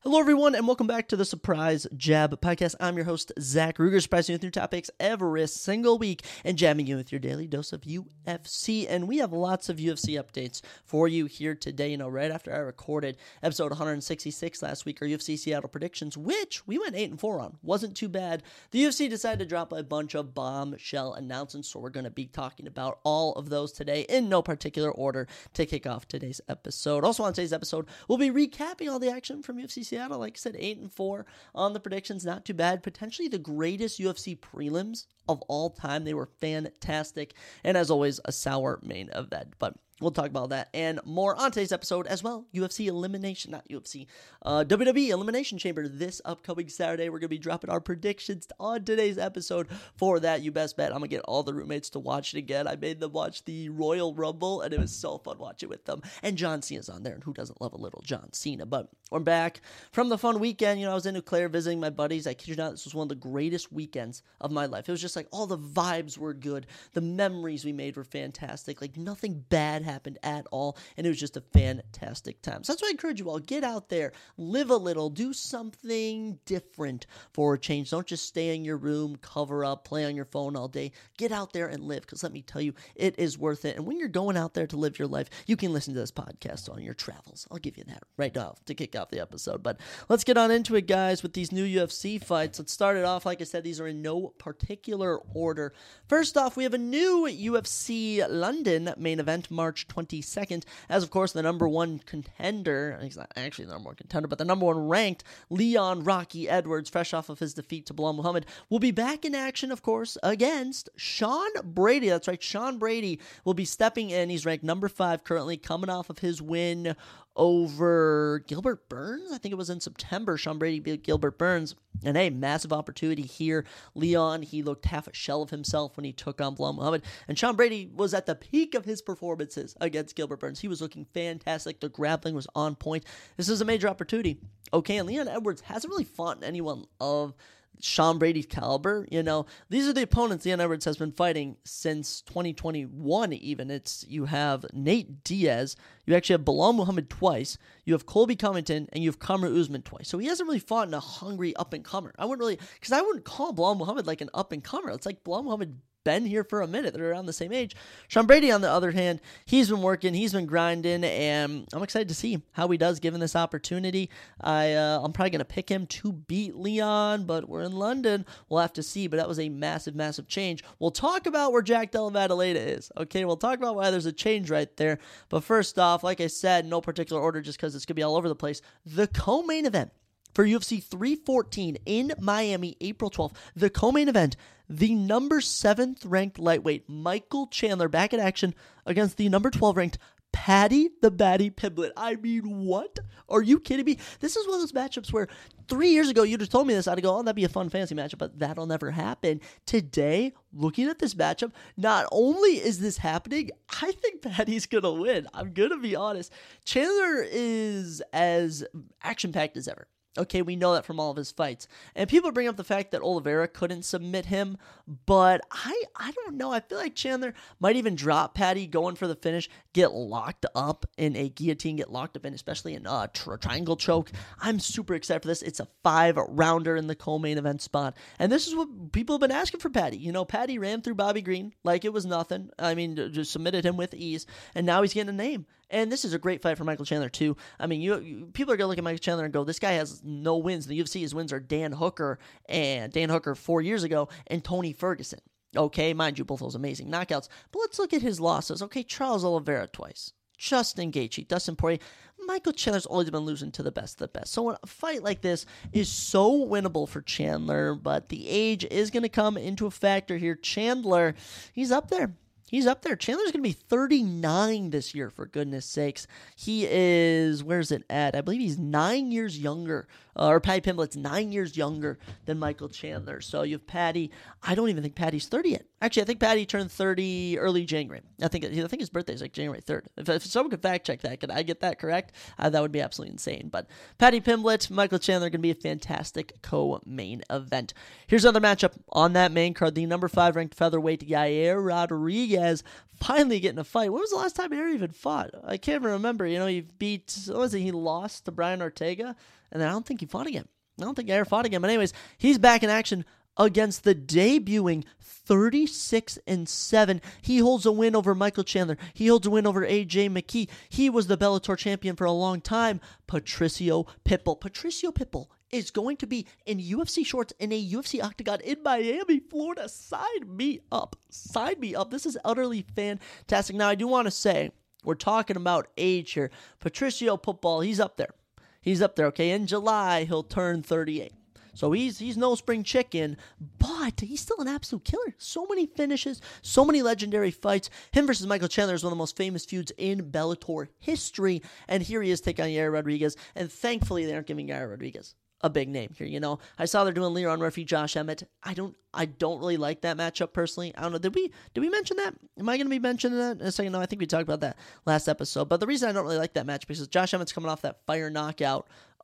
Hello, everyone, and welcome back to the Surprise Jab Podcast. I'm your host, Zach Ruger, surprising you with new topics every single week and jamming you with your daily dose of UFC. And we have lots of UFC updates for you here today. You know, right after I recorded episode 166 last week, our UFC Seattle predictions, which we went 8-4 on. Wasn't too bad. The UFC decided to drop a bunch of bombshell announcements, so we're going to be talking about all of those today in no particular order to kick off today's episode. Also on today's episode, we'll be recapping all the action from UFC Seattle. Like I said, 8-4 on the predictions. Not too bad. Potentially the greatest UFC prelims of all time. They were fantastic. And as always, a sour main event. But we'll talk about that and more on today's episode as well. WWE Elimination Chamber this upcoming Saturday. We're going to be dropping our predictions on today's episode for that. You best bet I'm going to get all the roommates to watch it again. I made them watch the Royal Rumble, and it was so fun watching with them. And John Cena's on there, and who doesn't love a little John Cena? But we're back from the fun weekend. You know, I was in Eau Claire visiting my buddies. I kid you not, this was one of the greatest weekends of my life. It was just like all the vibes were good. The memories we made were fantastic. Like nothing bad happened at all, and it was just a fantastic time. So that's why I encourage you all, get out there, live a little, do something different for a change. Don't just stay in your room, cover up, play on your phone all day. Get out there and live, because let me tell you, it is worth it. And when you're going out there to live your life, you can listen to this podcast on your travels. I'll give you that right now to kick off the episode. But let's get on into it, guys, with these new UFC fights. Let's start it off. Like I said, these are in no particular order. First off, we have a new UFC London main event, March 22nd, as of course the number one contender, he's not actually the number one contender, but the number one ranked Leon Rocky Edwards, fresh off of his defeat to Belal Muhammad, will be back in action, of course, against Sean Brady. That's right, Sean Brady will be stepping in. He's ranked number 5 currently, coming off of his win over Gilbert Burns. I think it was in September. Sean Brady beat Gilbert Burns. And hey, massive opportunity here. Leon, he looked half a shell of himself when he took on Belal Muhammad. And Sean Brady was at the peak of his performances against Gilbert Burns. He was looking fantastic. The grappling was on point. This is a major opportunity. Okay, and Leon Edwards hasn't really fought anyone of Sean Brady's caliber. You know, these are the opponents Leon Edwards has been fighting since 2021 even. You have Nate Diaz, you actually have Belal Muhammad twice, you have Colby Covington, and you have Kamaru Usman twice. So he hasn't really fought in a hungry up-and-comer. I wouldn't call Belal Muhammad like an up-and-comer. It's like Belal Muhammad been here for a minute. They're around the same age. Sean Brady, on the other hand, he's been working, he's been grinding, and I'm excited to see how he does given this opportunity. I'm probably going to pick him to beat Leon, but we're in London. We'll have to see, but that was a massive, massive change. We'll talk about where Jack Della Maddalena is, okay? We'll talk about why there's a change right there, but first off, like I said, no particular order just because it's going to be all over the place, the co-main event for UFC 314 in Miami, April 12th, the co-main event, the number 7th ranked lightweight Michael Chandler back in action against the number 12 ranked Paddy the Baddy Pimblett. I mean, what? Are you kidding me? This is one of those matchups where 3 years ago you'd have told me this, I'd go, oh, that'd be a fun fantasy matchup, but that'll never happen. Today, looking at this matchup, not only is this happening, I think Paddy's going to win. I'm going to be honest. Chandler is as action-packed as ever. Okay, we know that from all of his fights. And people bring up the fact that Oliveira couldn't submit him, but I don't know. I feel like Chandler might even drop Paddy going for the finish, get locked up in a guillotine, get locked up in, especially in a triangle choke. I'm super excited for this. It's a 5-rounder in the co-main event spot. And this is what people have been asking for Paddy. You know, Paddy ran through Bobby Green like it was nothing. I mean, just submitted him with ease, and now he's getting a name. And this is a great fight for Michael Chandler, too. I mean, people are going to look at Michael Chandler and go, this guy has no wins. In the UFC, his wins are Dan Hooker 4 years ago, and Tony Ferguson. Okay, mind you, both those amazing knockouts. But let's look at his losses. Okay, Charles Oliveira twice. Justin Gaethje, Dustin Poirier. Michael Chandler's always been losing to the best of the best. So a fight like this is so winnable for Chandler, but the age is going to come into a factor here. Chandler, he's up there. Chandler's going to be 39 this year, for goodness sakes. He is, where's it at? I believe he's 9 years younger, or Paddy Pimblett's 9 years younger than Michael Chandler. So you have Paddy. I don't even think Paddy's 30 yet. Actually, I think Paddy turned 30 early January. I think his birthday is like January 3rd. If someone could fact check that, could I get that correct? That would be absolutely insane. But Paddy Pimblett, Michael Chandler, going to be a fantastic co-main event. Here's another matchup on that main card. The number 5 ranked featherweight Yair Rodriguez finally getting a fight. When was the last time he ever even fought? I can't even remember. He lost to Brian Ortega, and then I don't think he fought again. I don't think he ever fought again. But anyways, he's back in action against the debuting 36-7. He holds a win over Michael Chandler. He holds a win over AJ McKee. He was the Bellator champion for a long time. Patricio Pitbull is going to be in UFC shorts in a UFC octagon in Miami, Florida. Sign me up. This is utterly fantastic. Now, I do want to say, we're talking about age here. Patricio Pitbull, he's up there, okay? In July, he'll turn 38. So he's no spring chicken, but he's still an absolute killer. So many finishes, so many legendary fights. Him versus Michael Chandler is one of the most famous feuds in Bellator history. And here he is taking on Yair Rodriguez. And thankfully, they aren't giving Yair Rodriguez a big name here, I saw they're doing Leon Murphy, Josh Emmett. I don't really like that matchup personally. I don't know. Did we mention that? Am I going to be mentioning that in a second? No, I think we talked about that last episode. But the reason I don't really like that match because Josh Emmett's coming off that fire knockout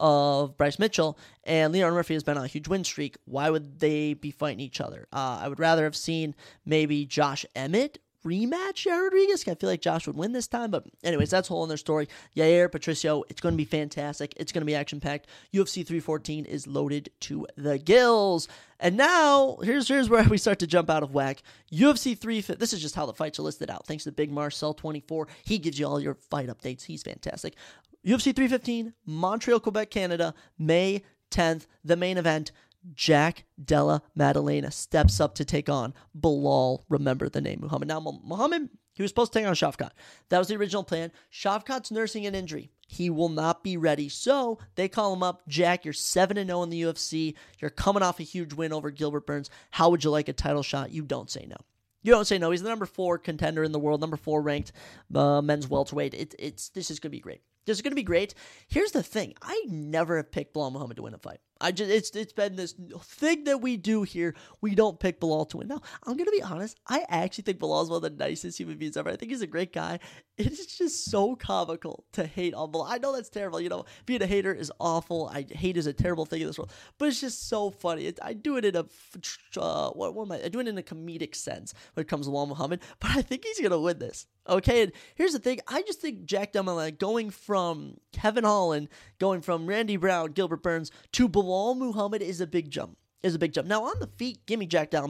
of Bryce Mitchell, and Leon Murphy has been on a huge win streak. Why would they be fighting each other? I would rather have seen maybe Josh Emmett rematch Yair Rodriguez. I feel like Josh would win this time, but anyways, that's a whole other story. Yair, Patricio, it's going to be fantastic. It's going to be action-packed. UFC 314 is loaded to the gills. And now, here's where we start to jump out of whack. UFC 350, this is just how the fights are listed out. Thanks to Big Marcel 24. He gives you all your fight updates. He's fantastic. UFC 315, Montreal, Quebec, Canada, May 10th, the main event. Jack Della Maddalena steps up to take on Belal. Remember the name, Muhammad. Now, Muhammad, he was supposed to take on Shavkat. That was the original plan. Shavkat's nursing an injury. He will not be ready. So they call him up. Jack, you're 7-0 in the UFC. You're coming off a huge win over Gilbert Burns. How would you like a title shot? You don't say no. He's the number 4 contender in the world, number 4 ranked men's welterweight. This is going to be great. This is going to be great. Here's the thing. I never have picked Belal Muhammad to win a fight. It's been this thing that we do here. We don't pick Belal to win. Now, I'm going to be honest. I actually think Belal is one of the nicest human beings ever. I think he's a great guy. It's just so comical to hate on Belal. I know that's terrible. Being a hater is awful. Hate is a terrible thing in this world. But it's just so funny. I do it in a I do it in a comedic sense when it comes to Belal Muhammad. But I think he's going to win this. Okay, and here's the thing. I just think Jack Della Maddalena going from Kevin Holland, going from Randy Brown, Gilbert Burns, to Belal Muhammad is a big jump. Now, on the feet, give me Jack Della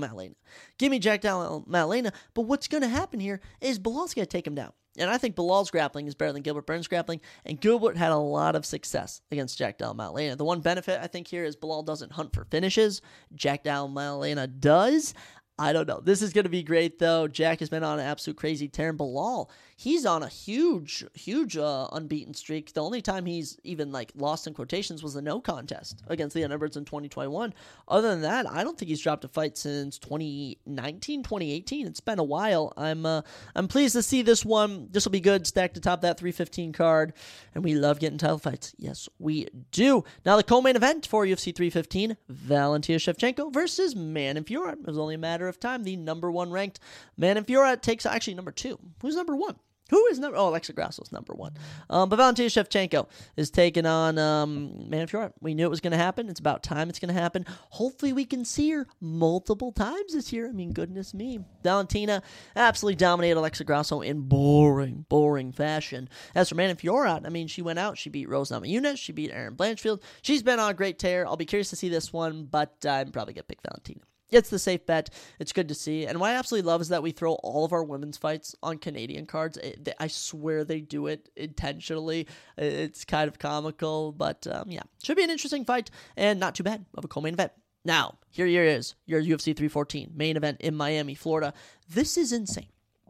Maddalena. But what's going to happen here is Belal's going to take him down. And I think Belal's grappling is better than Gilbert Burns' grappling. And Gilbert had a lot of success against Jack Della Maddalena. The one benefit, I think, here is Belal doesn't hunt for finishes. Jack Della Maddalena does. I don't know. This is going to be great, though. Jack has been on an absolute crazy tear. And Belal, he's on a huge unbeaten streak. The only time he's even lost in quotations was the no contest against Leon Edwards in 2021. Other than that, I don't think he's dropped a fight since 2019, 2018. It's been a while. I'm pleased to see this one. This will be good. Stacked atop that 315 card. And we love getting title fights. Yes, we do. Now, the co-main event for UFC 315, Valentina Shevchenko versus Manon Fiorot. It was only a matter of time. The number 1 ranked Manon Fiorot takes actually number 2. Who's number 1? Who is number? Oh, Alexa Grasso's number 1. But Valentina Shevchenko is taking on Manon Fiorot. We knew it was going to happen. It's about time it's going to happen. Hopefully, we can see her multiple times this year. I mean, goodness me. Valentina absolutely dominated Alexa Grasso in boring fashion. As for Manon Fiorot, I mean, she went out. She beat Rose Namajunas. She beat Erin Blanchfield. She's been on a great tear. I'll be curious to see this one, but I'm probably going to pick Valentina. It's the safe bet. It's good to see. And what I absolutely love is that we throw all of our women's fights on Canadian cards. I swear they do it intentionally. It's kind of comical, but yeah. Should be an interesting fight and not too bad of a co-main event. Now, here is your UFC 314 main event in Miami, Florida. This is insane.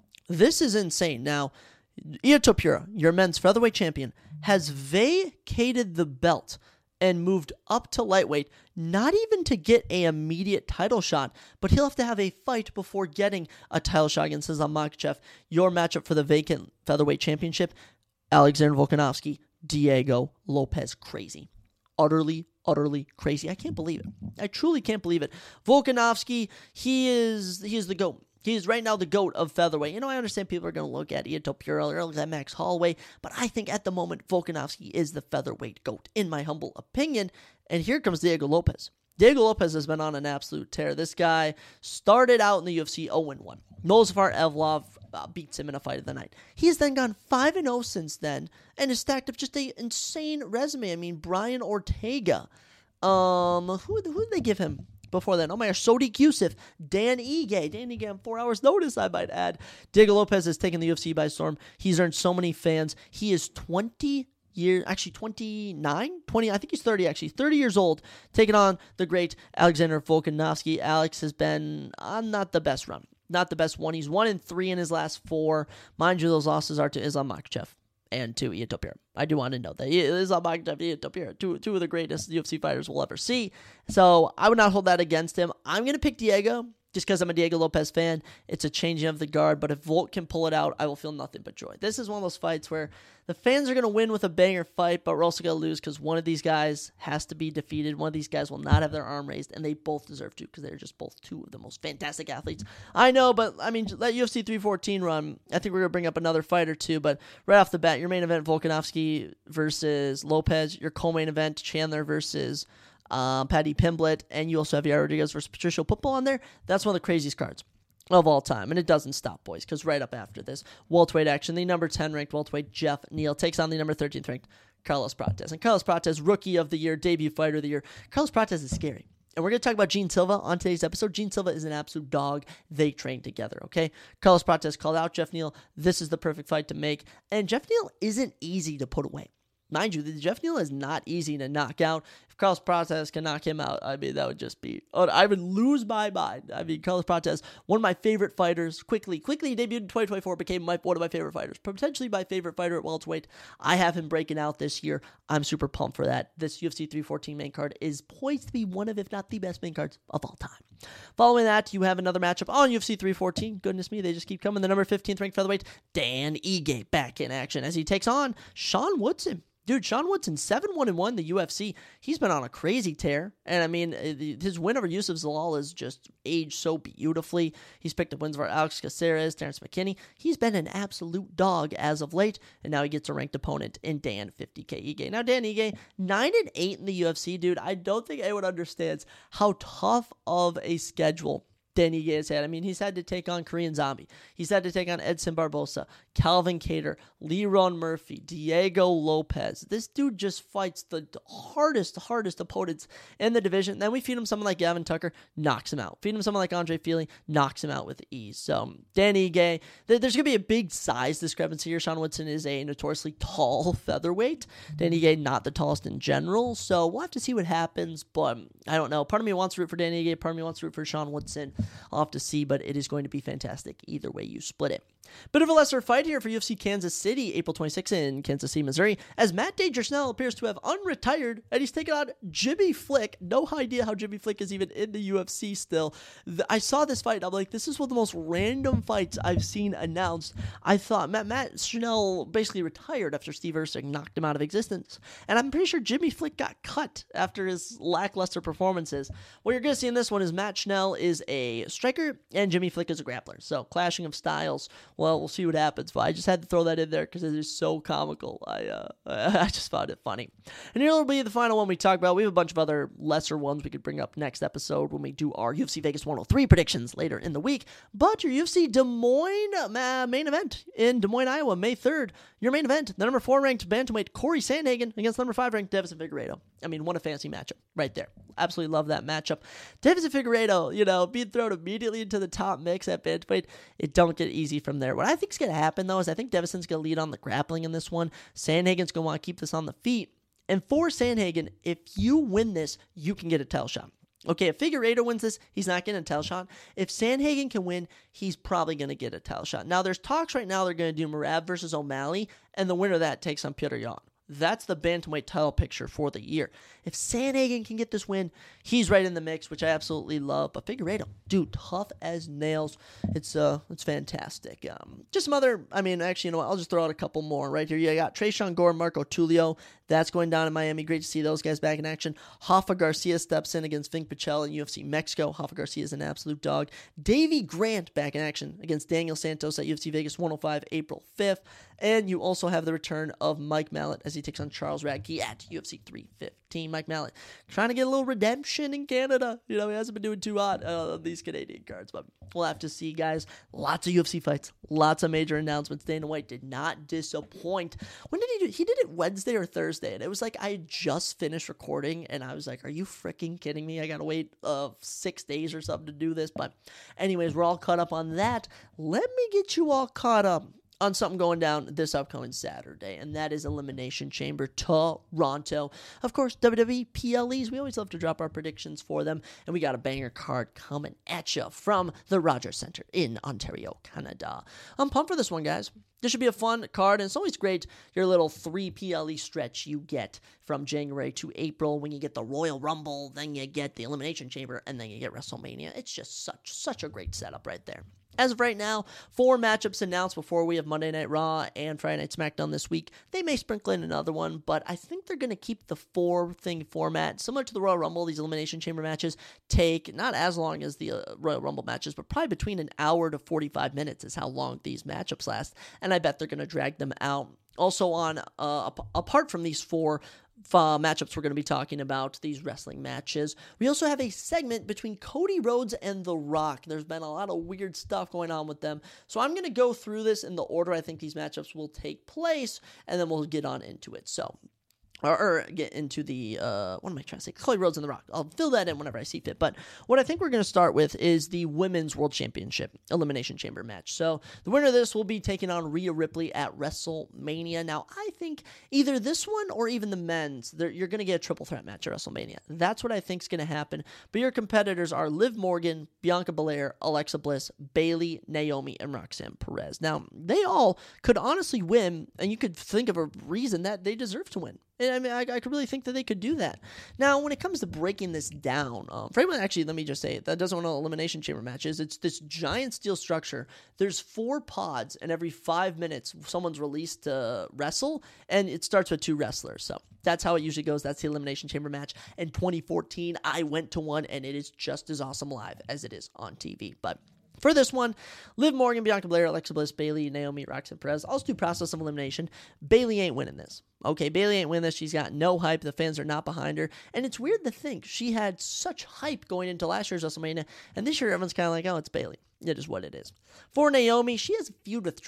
Now, Ilia Topuria, your men's featherweight champion, has vacated the belt and moved up to lightweight, not even to get an immediate title shot, but he'll have to have a fight before getting a title shot against Islam Makhachev. Your matchup for the vacant featherweight championship, Alexander Volkanovski, Diego Lopez. Crazy. Utterly crazy. I can't believe it. I truly can't believe it. Volkanovski, he is the GOAT. He is right now the GOAT of featherweight. I understand people are going to look at Ilia Topuria or look at Max Holloway, but I think at the moment, Volkanovski is the featherweight GOAT, in my humble opinion. And here comes Diego Lopez. Diego Lopez has been on an absolute tear. This guy started out in the UFC 0-1. Nosifar Evlov beats him in a fight of the night. He has then gone 5-0 since then and has stacked up just an insane resume. I mean, Brian Ortega. Who did they give him before then? Oh my gosh, Sodiq Yusuff, Dan Ige. Dan Ige on 4 hours notice, I might add. Diego Lopez has taken the UFC by storm. He's earned so many fans. He is 29, 20, I think he's 30 actually, 30 years old, taking on the great Alexander Volkanovski. Alex has been on not the best run, not the best one. He's 1-3 in his last 4. Mind you, those losses are to Islam Makhachev and to Ian Topuria. I do want to note that Islam Makhachev and Ian Topuria, two of the greatest UFC fighters we'll ever see. So I would not hold that against him. I'm going to pick Diego, just because I'm a Diego Lopez fan. It's a changing of the guard, but if Volk can pull it out, I will feel nothing but joy. This is one of those fights where the fans are going to win with a banger fight, but we're also going to lose because one of these guys has to be defeated. One of these guys will not have their arm raised, and they both deserve to because they're just both two of the most fantastic athletes. I know, but I mean, that UFC 314 run, I think we're going to bring up another fight or two, but right off the bat, your main event, Volkanovski versus Lopez. Your co-main event, Chandler versus Paddy Pimblett, and you also have Yair Rodriguez versus Patricio Pitbull on there. That's one of the craziest cards of all time, and it doesn't stop, boys, because right up after this, welterweight action, the number 10 ranked welterweight Jeff Neal takes on the number 13th ranked Carlos Prates, and Carlos Prates, rookie of the year, debut fighter of the year. Carlos Prates is scary. And we're going to talk about Gene Silva on today's episode. Gene Silva is an absolute dog. They train together, okay? Carlos Prates called out Jeff Neal. This is the perfect fight to make. And Jeff Neal isn't easy to put away. Mind you, Jeff Neal is not easy to knock out. If Carlos Prates can knock him out, I mean, that would just be... I would lose my mind. I mean, Carlos Prates, one of my favorite fighters, quickly debuted in 2024, became one of my favorite fighters, potentially my favorite fighter at welterweight. I have him breaking out this year. I'm super pumped for that. This UFC 314 main card is poised to be one of, if not the best main cards of all time. Following that, you have another matchup on UFC 314. Goodness me, they just keep coming. The number 15th ranked featherweight, Dan Ige, back in action as he takes on Sean Woodson. Dude, Sean Woodson, 7-1-1 the UFC. He's been on a crazy tear. And, I mean, his win over Yusuf Zalal is just aged so beautifully. He's picked up wins over Alex Caceres, Terrence McKinney. He's been an absolute dog as of late. And now he gets a ranked opponent in Dan 50K Ige. Now, Dan Ige, 9-8 in the UFC, dude. I don't think anyone understands how tough of a schedule Dan Ige has had. I mean, he's had to take on Korean Zombie. He's had to take on Edson Barbosa, Calvin Kattar, Leron Murphy, Diego Lopez. This dude just fights the hardest opponents in the division. Then we feed him someone like Gavin Tucker, knocks him out. Feed him someone like Andre Feely, knocks him out with ease. So, Dan Ige, there's going to be a big size discrepancy here. Sean Woodson is a notoriously tall featherweight. Dan Ige, not the tallest in general. So, we'll have to see what happens. But, I don't know. Part of me wants to root for Dan Ige. Part of me wants to root for Sean Woodson. I'll have to see, but it is going to be fantastic either way you split it. Bit of a lesser fight here for UFC Kansas City, April 26th in Kansas City, Missouri, as Matt Dangersnell appears to have unretired, and he's taking on Jimmy Flick. No idea how Jimmy Flick is even in the UFC still. I saw this fight, and I'm like, this is one of the most random fights I've seen announced. I thought Matt Schnell basically retired after Steve Erceg knocked him out of existence, and I'm pretty sure Jimmy Flick got cut after his lackluster performances. What you're going to see in this one is Matt Schnell is a striker, and Jimmy Flick is a grappler. So, clashing of styles. Well, we'll see what happens, but I just had to throw that in there because it is so comical. I just found it funny. And here will be the final one we talk about. We have a bunch of other lesser ones we could bring up next episode when we do our UFC Vegas 103 predictions later in the week. But your UFC Des Moines main event in Des Moines, Iowa, May 3rd. Your main event, the number 4 ranked bantamweight Corey Sandhagen against number 5 ranked Deiveson Figueiredo. I mean, what a fancy matchup right there. Absolutely love that matchup. Deiveson Figueiredo, being thrown immediately into the top mix at bantamweight, it don't get easy from there. What I think is going to happen, though, is I think Deiveson's going to lead on the grappling in this one. Sandhagen's going to want to keep this on the feet. And for Sandhagen, if you win this, you can get a title shot. Okay, if Figueiredo wins this, he's not getting a title shot. If Sandhagen can win, he's probably going to get a title shot. Now, there's talks right now they're going to do Merab versus O'Malley, and the winner of that takes on Petr Yan. That's the bantamweight title picture for the year. If Sandhagen can get this win, he's right in the mix, which I absolutely love. But Figueiredo, dude, tough as nails. It's fantastic. Just some other, actually, you know what? I'll just throw out a couple more right here. You got Tresean Gore, Marco Tulio. That's going down in Miami. Great to see those guys back in action. Hoffa Garcia steps in against Vink Pichel in UFC Mexico. Hoffa Garcia is an absolute dog. Davey Grant back in action against Daniel Santos at UFC Vegas 105 April 5th. And you also have the return of Mike Mallet as he takes on Charles Radke at UFC 315. Mike Mallet trying to get a little redemption in Canada. He hasn't been doing too hot on these Canadian cards, but we'll have to see, guys. Lots of UFC fights, lots of major announcements. Dana White did not disappoint. When did he do it? He did it Wednesday or Thursday, and it was like I had just finished recording, and I was like, are you freaking kidding me? I gotta wait 6 days or something to do this, but anyways, we're all caught up on that. Let me get you all caught up on something going down this upcoming Saturday, and that is Elimination Chamber Toronto. Of course, WWE PLEs, we always love to drop our predictions for them, and we got a banger card coming at you from the Rogers Centre in Ontario, Canada. I'm pumped for this one, guys. This should be a fun card, and it's always great, your little 3 PLE stretch you get from January to April when you get the Royal Rumble, then you get the Elimination Chamber, and then you get WrestleMania. It's just such a great setup right there. As of right now, 4 matchups announced before we have Monday Night Raw and Friday Night SmackDown this week. They may sprinkle in another one, but I think they're going to keep the 4-thing format. Similar to the Royal Rumble, these Elimination Chamber matches take not as long as the Royal Rumble matches, but probably between an hour to 45 minutes is how long these matchups last, and I bet they're going to drag them out. Also on, apart from these 4 matchups we're going to be talking about, these wrestling matches, we also have a segment between Cody Rhodes and The Rock. There's been a lot of weird stuff going on with them, so I'm going to go through this in the order I think these matchups will take place, and then we'll get on into it. So or get into the, what am I trying to say? Cody Rhodes and The Rock. I'll fill that in whenever I see fit. But what I think we're going to start with is the Women's World Championship Elimination Chamber match. So the winner of this will be taking on Rhea Ripley at WrestleMania. Now, I think either this one or even the men's, you're going to get a triple threat match at WrestleMania. That's what I think is going to happen. But your competitors are Liv Morgan, Bianca Belair, Alexa Bliss, Bayley, Naomi, and Roxanne Perez. Now, they all could honestly win, and you could think of a reason that they deserve to win. I mean, I could really think that they could do that. Now, when it comes to breaking this down, for anyone, actually, let me just say, that doesn't want to Elimination Chamber matches, it's this giant steel structure. There's 4 pods, and every 5 minutes, someone's released to wrestle, and it starts with 2 wrestlers. So that's how it usually goes. That's the Elimination Chamber match. In 2014, I went to one, and it is just as awesome live as it is on TV. But for this one, Liv Morgan, Bianca Belair, Alexa Bliss, Bayley, Naomi, Roxanne Perez. Also do process of elimination. Bayley ain't winning this. Okay, Bayley ain't winning this. She's got no hype. The fans are not behind her. And it's weird to think she had such hype going into last year's WrestleMania, and this year everyone's kind of like, oh, it's Bayley. It is what it is. For Naomi, she has a feud with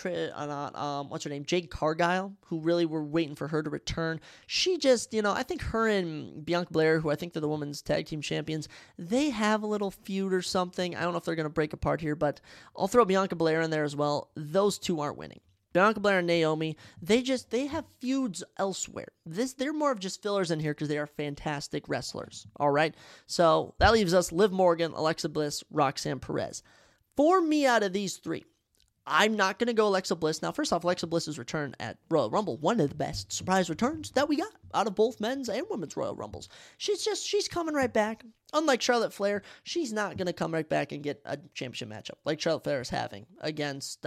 what's her name? Jade Cargill, who really were waiting for her to return. She just, I think her and Bianca Belair, who I think they're the women's tag team champions, they have a little feud or something. I don't know if they're going to break apart here, but I'll throw Bianca Belair in there as well. Those two aren't winning. Bianca Belair and Naomi, they have feuds elsewhere. They're more of just fillers in here because they are fantastic wrestlers. All right, so that leaves us Liv Morgan, Alexa Bliss, Roxanne Perez. For me, out of these 3, I'm not going to go Alexa Bliss. Now, first off, Alexa Bliss's return at Royal Rumble, one of the best surprise returns that we got out of both men's and women's Royal Rumbles. She's coming right back. Unlike Charlotte Flair, she's not going to come right back and get a championship matchup like Charlotte Flair is having against,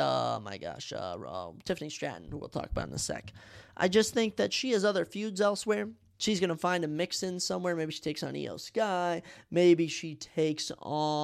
Tiffany Stratton, who we'll talk about in a sec. I just think that she has other feuds elsewhere. She's going to find a mix-in somewhere. Maybe she takes on Io Sky. Maybe she takes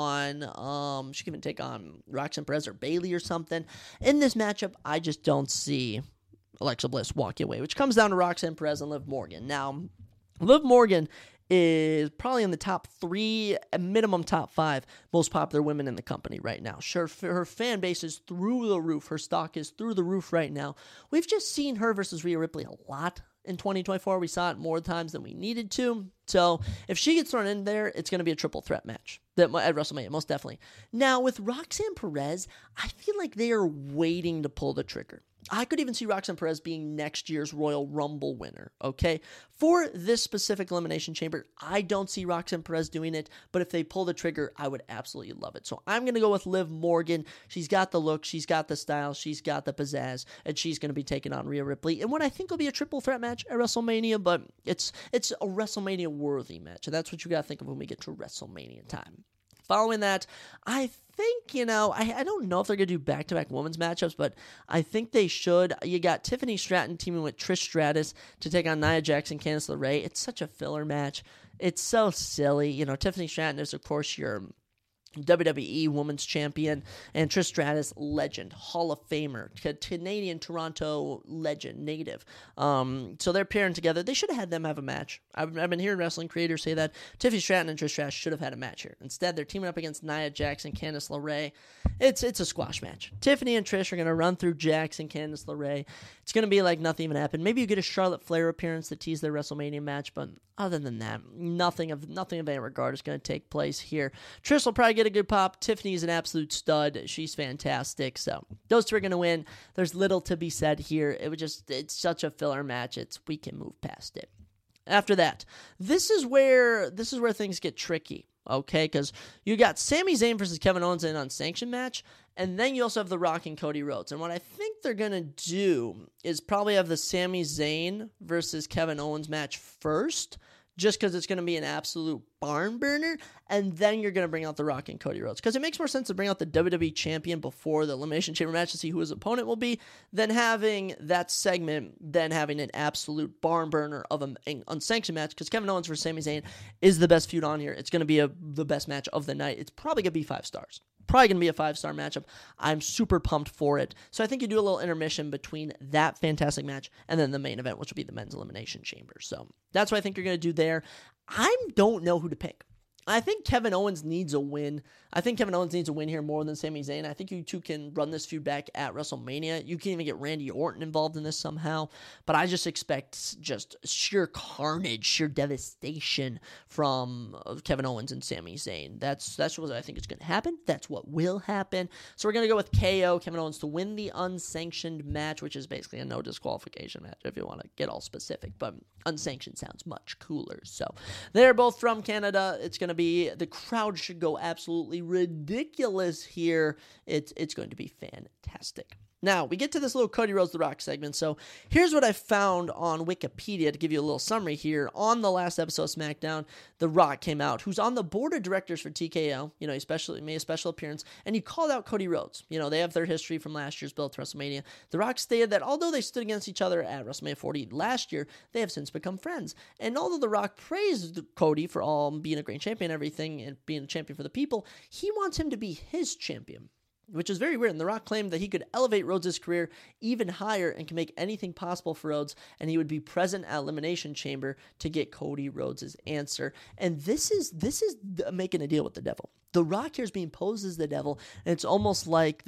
on, she can even take on Roxanne Perez or Bayley or something. In this matchup, I just don't see Alexa Bliss walking away, which comes down to Roxanne Perez and Liv Morgan. Now, Liv Morgan is probably in the top 3, minimum top 5 most popular women in the company right now. Sure, her fan base is through the roof. Her stock is through the roof right now. We've just seen her versus Rhea Ripley a lot in 2024. We saw it more times than we needed to. So if she gets thrown in there, it's going to be a triple threat match at WrestleMania, most definitely. Now, with Roxanne Perez, I feel like they are waiting to pull the trigger. I could even see Roxanne Perez being next year's Royal Rumble winner, okay? For this specific Elimination Chamber, I don't see Roxanne Perez doing it, but if they pull the trigger, I would absolutely love it. So I'm going to go with Liv Morgan. She's got the look, she's got the style, she's got the pizzazz, and she's going to be taking on Rhea Ripley in what I think will be a triple threat match at WrestleMania, but it's a WrestleMania-worthy match, and that's what you got to think of when we get to WrestleMania time. Following that, I think, I don't know if they're going to do back-to-back women's matchups, but I think they should. You got Tiffany Stratton teaming with Trish Stratus to take on Nia Jackson, Candice LeRae. It's such a filler match. It's so silly. Tiffany Stratton is, of course, your WWE Women's Champion, and Trish Stratus, legend, Hall of Famer, Canadian Toronto legend, native. So they're pairing together. They should have had them have a match. I've been hearing wrestling creators say that Tiffany Stratton and Trish Stratus should have had a match here. Instead, they're teaming up against Nia Jackson, Candice LeRae. It's a squash match. Tiffany and Trish are going to run through Jackson, Candice LeRae. It's going to be like nothing even happened. Maybe you get a Charlotte Flair appearance to tease their WrestleMania match, but other than that, nothing of any regard is going to take place here. Trish will probably get a good pop. Tiffany's an absolute stud. She's fantastic. So those two are going to win. There's little to be said here. It's such a filler match. We can move past it. After that, this is where things get tricky. Okay, because you got Sami Zayn versus Kevin Owens in an unsanctioned match, and then you also have The Rock and Cody Rhodes. And what I think they're going to do is probably have the Sami Zayn versus Kevin Owens match first, just because it's going to be an absolute barn burner, and then you're going to bring out The Rock and Cody Rhodes. Because it makes more sense to bring out the WWE Champion before the Elimination Chamber match to see who his opponent will be, than having that segment, then having an absolute barn burner of an unsanctioned match, because Kevin Owens versus Sami Zayn is the best feud on here. It's going to be the best match of the night. It's probably going to be 5 stars. Probably going to be a 5-star matchup. I'm super pumped for it. So I think you do a little intermission between that fantastic match and then the main event, which will be the men's elimination chamber. So that's what I think you're going to do there. I don't know who to pick. I think Kevin Owens needs a win. I think Kevin Owens needs a win here more than Sami Zayn. I think you two can run this feud back at WrestleMania. You can even get Randy Orton involved in this somehow. But I just expect just sheer carnage, sheer devastation from Kevin Owens and Sami Zayn. That's what I think is going to happen. That's what will happen. So we're going to go with KO, Kevin Owens, to win the unsanctioned match, which is basically a no disqualification match if you want to get all specific. But unsanctioned sounds much cooler. So they're both from Canada. It's going to be, the crowd should go absolutely ridiculous here. It's going to be fantastic. Now, we get to this little Cody Rhodes The Rock segment. So here's what I found on Wikipedia to give you a little summary here. On the last episode of SmackDown, The Rock came out, who's on the board of directors for TKO. He made a special appearance, and he called out Cody Rhodes. They have their history from last year's build to WrestleMania. The Rock stated that although they stood against each other at WrestleMania 40 last year, they have since become friends. And although The Rock praised Cody for all being a great champion and everything, and being a champion for the people, he wants him to be his champion, which is very weird. And The Rock claimed that he could elevate Rhodes' career even higher and can make anything possible for Rhodes, and he would be present at Elimination Chamber to get Cody Rhodes' answer. And this is making a deal with the devil. The Rock here is being posed as the devil, and it's almost like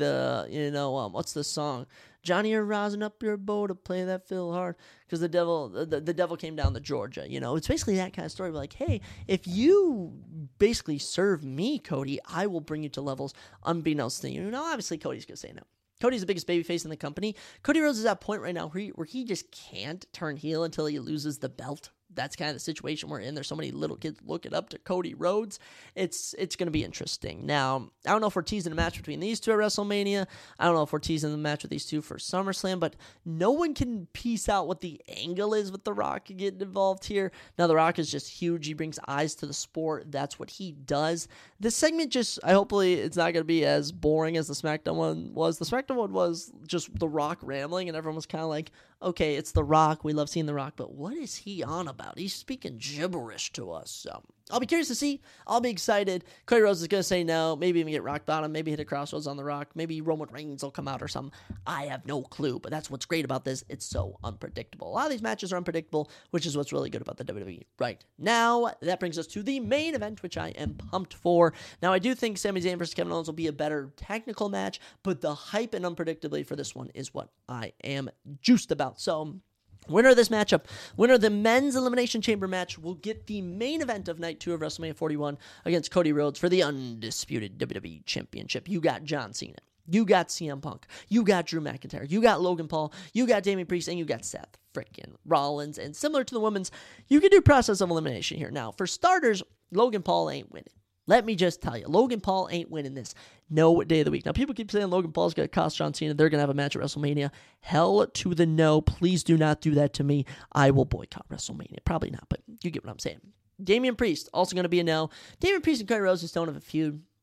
what's the song? Johnny, you're rising up your boat to play that fiddle hard, because the devil came down to Georgia. It's basically that kind of story. Like, hey, if you basically serve me, Cody, I will bring you to levels unbeknownst to you. Obviously, Cody's going to say no. Cody's the biggest babyface in the company. Cody Rhodes is at a point right now where he just can't turn heel until he loses the belt. That's kind of the situation we're in. There's so many little kids looking up to Cody Rhodes. It's going to be interesting. Now, I don't know if we're teasing a match between these two at WrestleMania. I don't know if we're teasing the match with these two for SummerSlam, but no one can piece out what the angle is with The Rock getting involved here. Now, The Rock is just huge. He brings eyes to the sport. That's what he does. This segment hopefully it's not going to be as boring as the SmackDown one was. The SmackDown one was just The Rock rambling, and everyone was kind of like, okay, it's The Rock. We love seeing The Rock, but what is he on about? He's speaking gibberish to us. So I'll be curious to see. I'll be excited. Cody Rhodes is going to say no. Maybe even get rock bottom. Maybe hit a crossroads on The Rock. Maybe Roman Reigns will come out or something. I have no clue, but that's what's great about this. It's so unpredictable. A lot of these matches are unpredictable, which is what's really good about the WWE right now. That brings us to the main event, which I am pumped for. Now, I do think Sami Zayn versus Kevin Owens will be a better technical match, but the hype and unpredictability for this one is what I am juiced about. So, winner of this matchup, winner of the men's Elimination Chamber match, will get the main event of Night 2 of WrestleMania 41 against Cody Rhodes for the undisputed WWE Championship. You got John Cena. You got CM Punk. You got Drew McIntyre. You got Logan Paul. You got Damian Priest. And you got Seth frickin' Rollins. And similar to the women's, you can do process of elimination here. Now, for starters, Logan Paul ain't winning. Let me just tell you, Logan Paul ain't winning this. No day of the week. Now, people keep saying Logan Paul's going to cost John Cena. They're going to have a match at WrestleMania. Hell to the no. Please do not do that to me. I will boycott WrestleMania. Probably not, but you get what I'm saying. Damian Priest, also going to be a no. Damian Priest and Cody Rhodes just don't have a feud.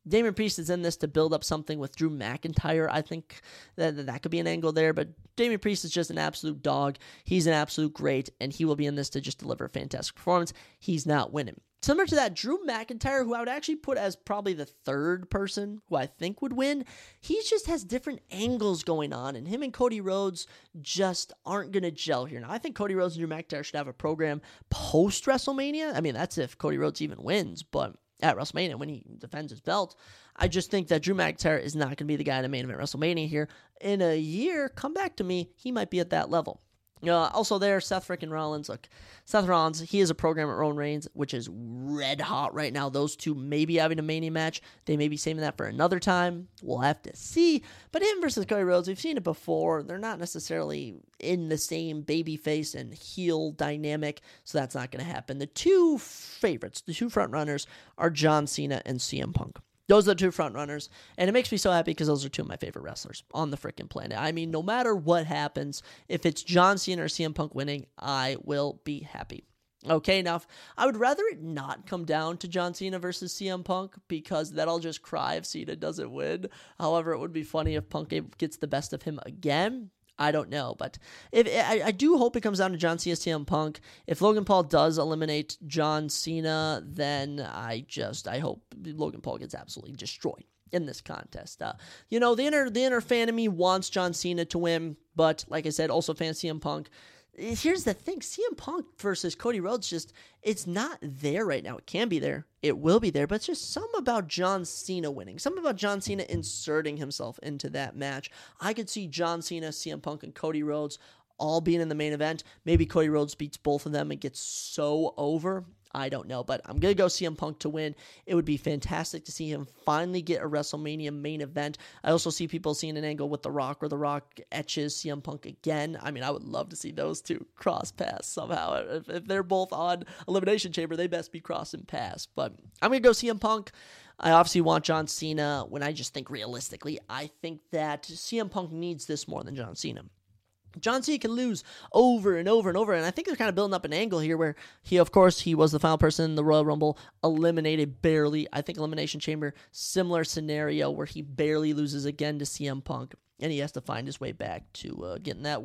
Damian Priest is in this to build up something with Drew McIntyre. I think that could be an angle there, but Damian Priest is just an absolute dog. He's an absolute great, and he will be in this to just deliver a fantastic performance. He's not winning. Similar to that, Drew McIntyre, who I would actually put as probably the third person who I think would win, he just has different angles going on, and him and Cody Rhodes just aren't going to gel here. Now, I think Cody Rhodes and Drew McIntyre should have a program post-WrestleMania. I mean, that's if Cody Rhodes even wins, but at WrestleMania when he defends his belt, I just think that Drew McIntyre is not going to be the guy to main event WrestleMania here. In a year, come back to me, he might be at that level. Also there, Seth frickin' Rollins. Look, Seth Rollins, he is a program at Roman Reigns, which is red hot right now. Those two may be having a Mania match. They may be saving that for another time. We'll have to see. But him versus Cody Rhodes, we've seen it before. They're not necessarily in the same babyface and heel dynamic, so that's not going to happen. The two favorites, the two front runners, are John Cena and CM Punk. Those are the two front runners, and it makes me so happy because those are two of my favorite wrestlers on the freaking planet. I mean, no matter what happens, if it's John Cena or CM Punk winning, I will be happy. Okay, now, I would rather it not come down to John Cena versus CM Punk because then I'll just cry if Cena doesn't win. However, it would be funny if Punk gets the best of him again. I don't know, but if I do hope it comes down to John Cena, CM Punk. If Logan Paul does eliminate John Cena, then I hope Logan Paul gets absolutely destroyed in this contest. The inner fan of me wants John Cena to win, but like I said, also fan CM Punk. Here's the thing, CM Punk versus Cody Rhodes, it's not there right now. It can be there. It will be there, but it's just something about John Cena winning. Something about John Cena inserting himself into that match. I could see John Cena, CM Punk, and Cody Rhodes all being in the main event. Maybe Cody Rhodes beats both of them and gets so over. I don't know, but I'm going to go CM Punk to win. It would be fantastic to see him finally get a WrestleMania main event. I also see people seeing an angle with The Rock where The Rock etches CM Punk again. I mean, I would love to see those two cross paths somehow. If they're both on Elimination Chamber, they best be crossing paths. But I'm going to go CM Punk. I obviously want John Cena. When I just think realistically, I think that CM Punk needs this more than John Cena. John Cena can lose over and over and over, and I think they're kind of building up an angle here where he was the final person in the Royal Rumble, eliminated barely. I think Elimination Chamber, similar scenario where he barely loses again to CM Punk, and he has to find his way back to getting that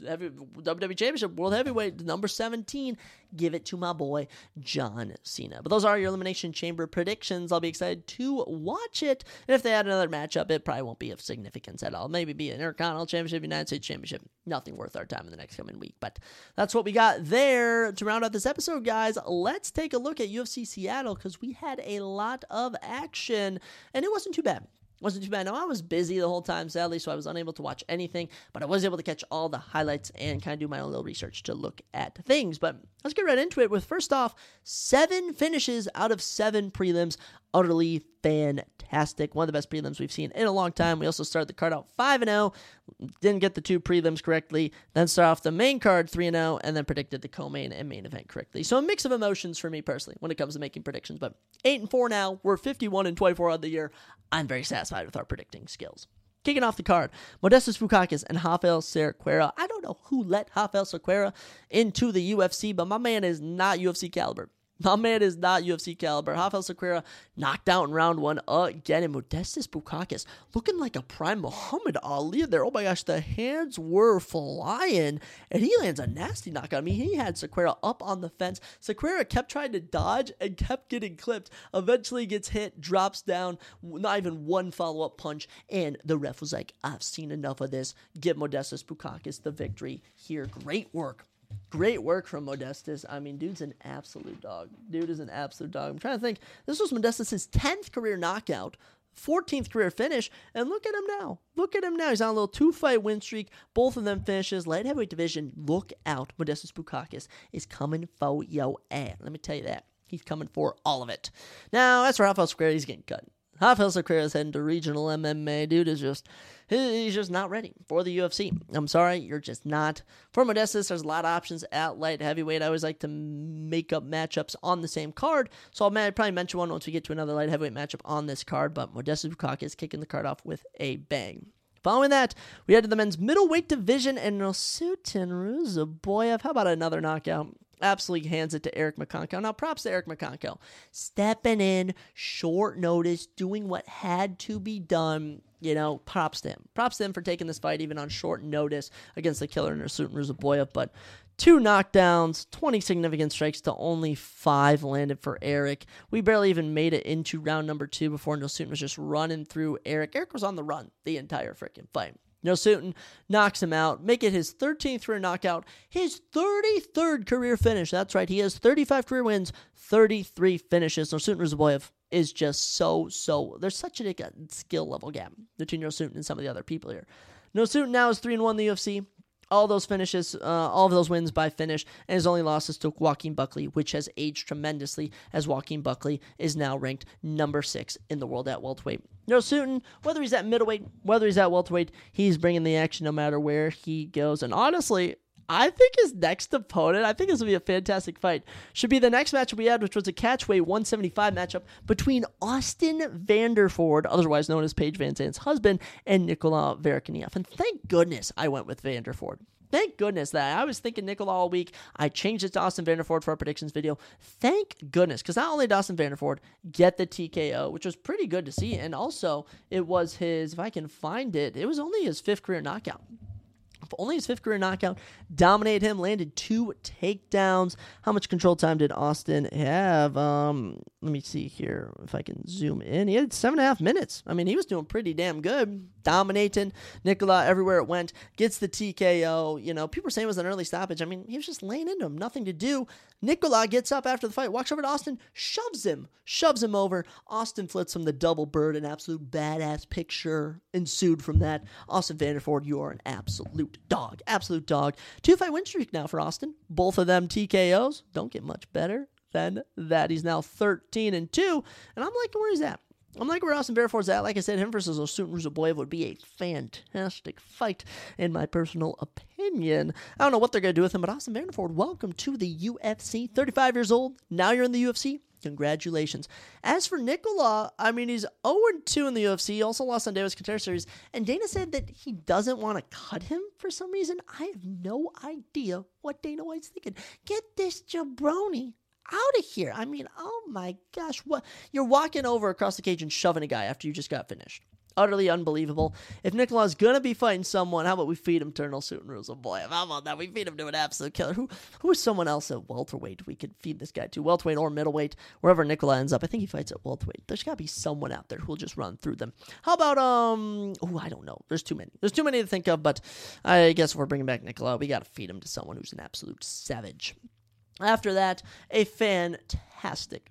WWE Championship, World Heavyweight, number 17. Give it to my boy, John Cena. But those are your Elimination Chamber predictions. I'll be excited to watch it. And if they add another matchup, it probably won't be of significance at all. Maybe be an Intercontinental Championship, United States Championship. Nothing worth our time in the next coming week. But that's what we got there to round out this episode, guys. Let's take a look at UFC Seattle because we had a lot of action, and it wasn't too bad. Wasn't too bad. Now, I was busy the whole time, sadly, so I was unable to watch anything, but I was able to catch all the highlights and kind of do my own little research to look at things. But let's get right into it with, first off, 7 finishes out of 7 prelims. Utterly fantastic. One of the best prelims we've seen in a long time. We also started the card out 5-0. Didn't get the 2 prelims correctly. Then started off the main card 3-0, and then predicted the co-main and main event correctly. So a mix of emotions for me personally when it comes to making predictions. But 8-4 now. We're 51-24 on the year. I'm very satisfied with our predicting skills. Kicking off the card, Modestas Bukauskas and Rafael Cerqueira. I don't know who let Rafael Cerqueira into the UFC, but my man is not UFC caliber. Rafael Cerqueira knocked out in round 1 again, and Modestas Bukauskas looking like a prime Muhammad Ali there. Oh my gosh, the hands were flying, and he lands a nasty knockout. I mean, he had Cerqueira up on the fence. Cerqueira kept trying to dodge and kept getting clipped. Eventually gets hit, drops down, not even one follow-up punch, and the ref was like, I've seen enough of this. Give Modestas Bukauskas the victory here. Great work. Great work from Modestas. I mean, dude's an absolute dog. Dude is an absolute dog. I'm trying to think. This was Modestas' 10th career knockout, 14th career finish, and look at him now. He's on a little 2-fight win streak. Both of them finishes. Light heavyweight division, look out. Modestas Bukauskas is coming for your ass. Let me tell you that. He's coming for all of it. Now, as for Rafael Cerqueira, he's getting cut. Rafael Cerqueira is heading to regional MMA. Dude is he's just not ready for the UFC. I'm sorry, you're just not. For Modestas, there's a lot of options at light heavyweight. I always like to make up matchups on the same card, so I'll probably mention one once we get to another light heavyweight matchup on this card, but Modestas Bukauskas is kicking the card off with a bang. Following that, we head to the men's middleweight division, and Nosutin Ruzaboyev, how about another knockout? absolutely hands it to Eric McConkel. Now, props to Eric McConkel. Stepping in, short notice, doing what had to be done. Props to him. Props to him for taking this fight even on short notice against the killer Nursultan Ruzaboyev. But 2 knockdowns, 20 significant strikes to only 5 landed for Eric. We barely even made it into round number 2 before Nursultan was just running through Eric. Eric was on the run the entire freaking fight. Nursultan knocks him out, make it his 13th career knockout, his 33rd career finish. That's right, he has 35 career wins, 33 finishes. Nursultan Ruzaboyev is just so. There's such a skill level gap between Nursultan and some of the other people here. Nursultan now is 3-1 in the UFC. All those finishes, all of those wins by finish, and his only losses to Joaquin Buckley, which has aged tremendously, as Joaquin Buckley is now ranked number 6 in the world at welterweight. Nursultan, whether he's at middleweight, whether he's at welterweight, he's bringing the action no matter where he goes. And honestly, I think his next opponent, I think this will be a fantastic fight, should be the next matchup we had, which was a catchweight 175 matchup between Austin Vanderford, otherwise known as Paige VanZant's husband, and Nikola Verekiniev. And thank goodness I went with Vanderford. Thank goodness that I was thinking Nikola all week. I changed it to Austin Vanderford for our predictions video. Thank goodness, because not only did Austin Vanderford get the TKO, which was pretty good to see, and also it was his, if I can find it, it was only his 5th career knockout. Only his 5th career knockout, dominated him, landed 2 takedowns. How much control time did Austin have? Let me see here if I can zoom in. He had 7.5 minutes. I mean, he was doing pretty damn good. Dominating Nikola everywhere it went. Gets the TKO. People were saying it was an early stoppage. I mean, he was just laying into him. Nothing to do. Nikola gets up after the fight, walks over to Austin, shoves him over. Austin flips him the double bird. An absolute badass picture ensued from that. Austin Vanderford, you are an absolute dog. 2-fight win streak now for Austin. Both of them TKOs. Don't get much better than that. He's now 13-2, and I'm liking where he's at. I'm liking where Austin Vanderford's at. Like I said, him versus Nursultan Ruzaboyev would be a fantastic fight, in my personal opinion. I don't know what they're going to do with him, but Austin Vanderford, welcome to the UFC. 35 years old. Now you're in the UFC. Congratulations. As for Nikola, I mean, he's 0-2 in the UFC. He also lost on Davis Contender Series. And Dana said that he doesn't want to cut him for some reason. I have no idea what Dana White's thinking. Get this jabroni out of here. I mean, oh my gosh. What? You're walking over across the cage and shoving a guy after you just got finished. Utterly unbelievable. If Nikola's going to be fighting someone, how about we feed him to Nursultan Ruzaboyev? How about that? We feed him to an absolute killer. Who is someone else at welterweight we could feed this guy to? Welterweight or middleweight, wherever Nikola ends up. I think he fights at welterweight. There's got to be someone out there who will just run through them. How about, I don't know. There's too many. There's too many to think of, but I guess if we're bringing back Nikola, we got to feed him to someone who's an absolute savage. After that, a fantastic